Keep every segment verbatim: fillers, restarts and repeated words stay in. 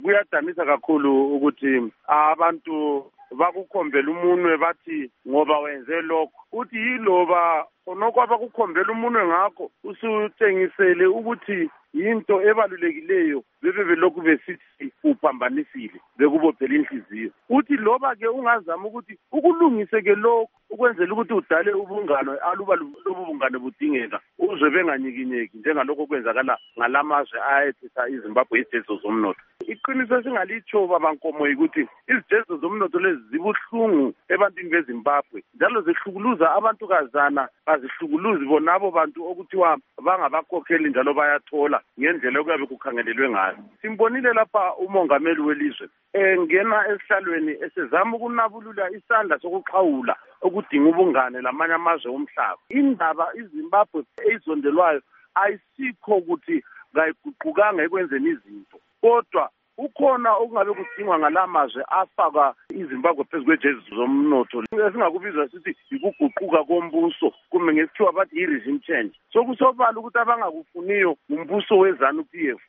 kuyadanisa kakhulu ukuthi abantu bakukhombela umunwe bathi ngoba wenze lokho uthi yiloba onokho abakukhombela umunwe ngakho usutshengisele ukuthi yinto ebalulekileyo bebe belokhu besithi uphambanisile bekubophela inhliziyo uthi loba ke ungazama ukuthi ukulungise ke lokho ukwenzela ukuthi udale ubungano aluba lobu bungane budingeka uzwe benganyikinyeki njengalokho kwenzakala ngalamazwe ayethisa iZimbabwe ijezo zomnotho. Iqiniso singalitsho babankomo ukuthi izijezo zomnotho lezi zibuhlungu ebantwini beZimbabwe njalo zihlukuluza abantukazana bazihlukuluzi bonabo bantu okuthiwa bangabakhokheli njalo bayathola ngendlela okuyabe kukhangelelwe ngayo. Simbonile lapha umongameli welizwe engena esihlalweni esezama ukunabulula isandla sokuxhawula okudinga ubungane lamanye amazwe omhlaba. Indaba iZimbabwe eyizondelwayo ayisikho ukuthi ngayiguqukanga ekwenzeni izinto kodwa ukhona okungabe kudingwa ngalamazwe afaka iZimbabwe phezu kwejezi zomnotho esingakubiza sithi yikuguquka kombuso kumbe ngesikhiwa bathi i-regime change. Sokusobala ukuthi abangakufuniyo umbuso weZANU P F.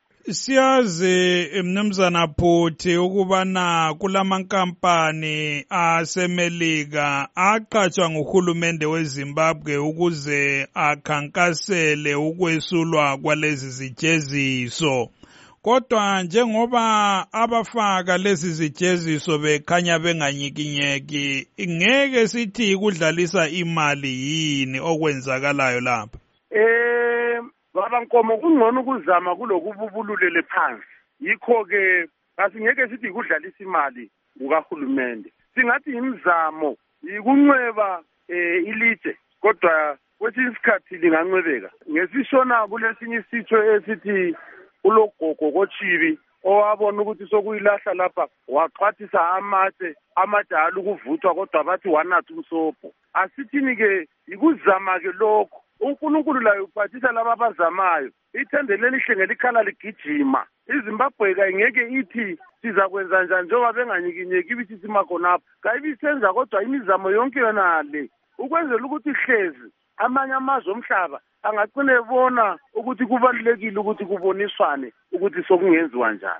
Siyazi mnumzana Phuthi ukubana kulamankampani asemelika aqhatshwa nguhulumende weZimbabwe ukuze akhankasele ukwesulwa kwalezi zijeziso. Kodwa njengoba abafaka lezi zijeziso bekhanya benganyikinyeki ngeke sithi kudlalisa imali yini okwenzakalayo lapha. Eh babankomo kungcono ukuzama kulokububululele phansi. Yikho ke asingeke sithi kudlalisa imali ngukahulumende. Singathi imizamo yikunweba eh ilitshe kodwa kwesinye isikhathi lingancwebeka. Ngesishona kulesinye isitho esithi ulogogo kochibi owabona ukuthi sokuyilahla lapha waxhwathisa amatshe amadala ukuvuthwa kodwa bathi wanatha umsobho. Asithini ke ikuzama ke lokho uNkulunkulu layo uphathisa laba abazamayo ithende lelihle ngelikhala ligijima. iZimbabwe kayingeke ithi siza kwenza njani njengoba benganyikinyeki ibithi simakhonapho kayibisenza kodwa imizamo yonke yona le ukwenzela ukuthi hlezi amanye amazwe omhlaba angagcina ebona ukuthi kubalulekile ukuthi kuboniswane ukuthi sokungenziwa njani.